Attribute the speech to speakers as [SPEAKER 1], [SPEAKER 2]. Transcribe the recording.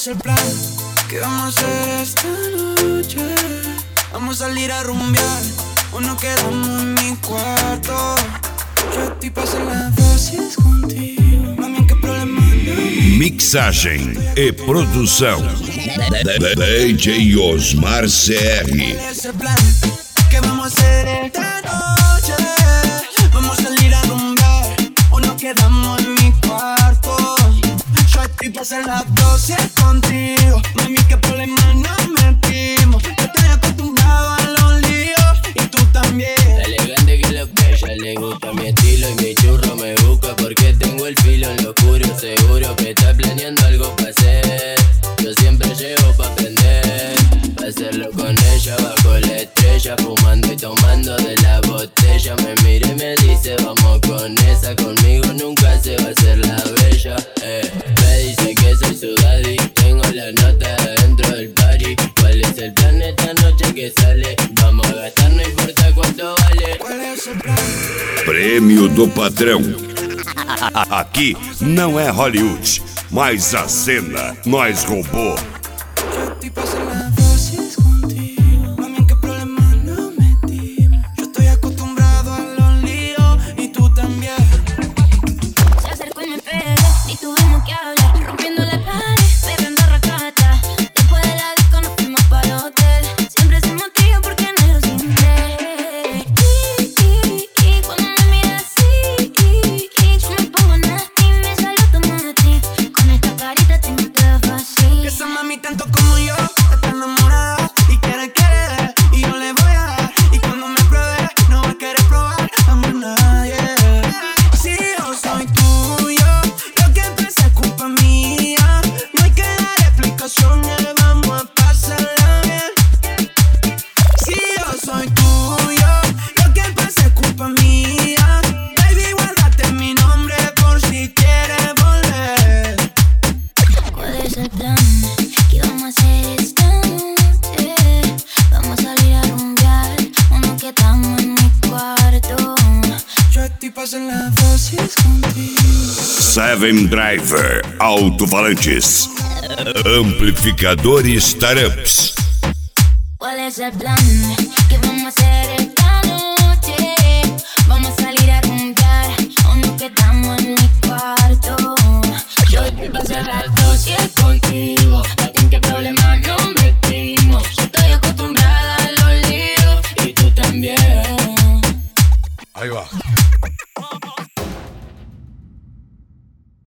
[SPEAKER 1] es el plan? ¿Qué vamos a hacer esta noche? Vamos a salir a rumbear o nos quedamos en mi cuarto. Yo estoy pa' hacer las dosis contigo. Mami, ¿qué problema no?
[SPEAKER 2] Mixagem e produção DJ Osmar CR.
[SPEAKER 1] ¿Cuál es el plan? ¿Qué vamos a hacer esta noche? Vamos a salir a rumbear o nos quedamos en mi cuarto. Yo estoy pa' hacer las dosis contigo. Mami, ¿qué problema nos metimos? Yo estoy acostumbrado a los líos y tú también.
[SPEAKER 3] Elegante que lo que ella le gusta mi estilo y mi churro me busca porque tengo el filo en lo oscuro. Seguro que está planeando algo para hacer. Yo siempre llego pa' aprender, pa' hacerlo con ella bajo la estrella, fumando y tomando de la botella. Me mira y me dice vamos con esa, conmigo nunca se va a hacer la bella. Me dice que soy su daddy, tengo la nota dentro del party. ¿Cuál es el plan esta noche que sale? Vamos a gastar, no importa cuánto vale.
[SPEAKER 1] ¿Cuál es el plan?
[SPEAKER 2] Prêmio do Patrão. Aqui não é Hollywood, mas a cena nós roubou.
[SPEAKER 1] Yo estoy pa' hacer las dosis contigo. Mami, ¿qué problema nos metimos? Yo estoy acostumbrado a los líos y tú también.
[SPEAKER 4] Se acercó y me pegué, ni tuvimos que hablar. Rompiendo la pared, perdiendo racata. Después de la disco nos fuimos para el hotel. Siempre sin motivo porque negro sin fe. Y cuando me miras así, yo me pongo nasty, me sale automático. Con esta carita te mato de fácil.
[SPEAKER 1] Que esa mami tanto como yo está enamorada y quiere querer y yo le voy a dar. Y cuando me pruebe no va a querer probar a más nadie. Si yo soy tuyo, lo que empecé es culpa mía. No hay que dar explicaciones, vamos a pasarla bien. Si yo soy tuyo, lo que empecé es culpa mía. Baby, guárdate mi nombre por si quieres volver.
[SPEAKER 4] ¿Cuál es el plan? ¿Qué vamos a hacer esta noche? Vamos a salir a rumbear o nos quedamos en mi cuarto.
[SPEAKER 1] Yo estoy pa' hacer las dosis contigo.
[SPEAKER 2] Seven Driver Alto-Falantes. Amplificadores Startups.
[SPEAKER 4] ¿Cuál es el plan? ¿Qué vamos a hacer esta noche? Vamos a salir a rumbear o nos quedamos en mi cuarto. Yo estoy pa' hacer las dosis contigo. ¿En qué problema nos metimos? Yo estoy acostumbrada a los líos y tú también.
[SPEAKER 2] Aí, ó.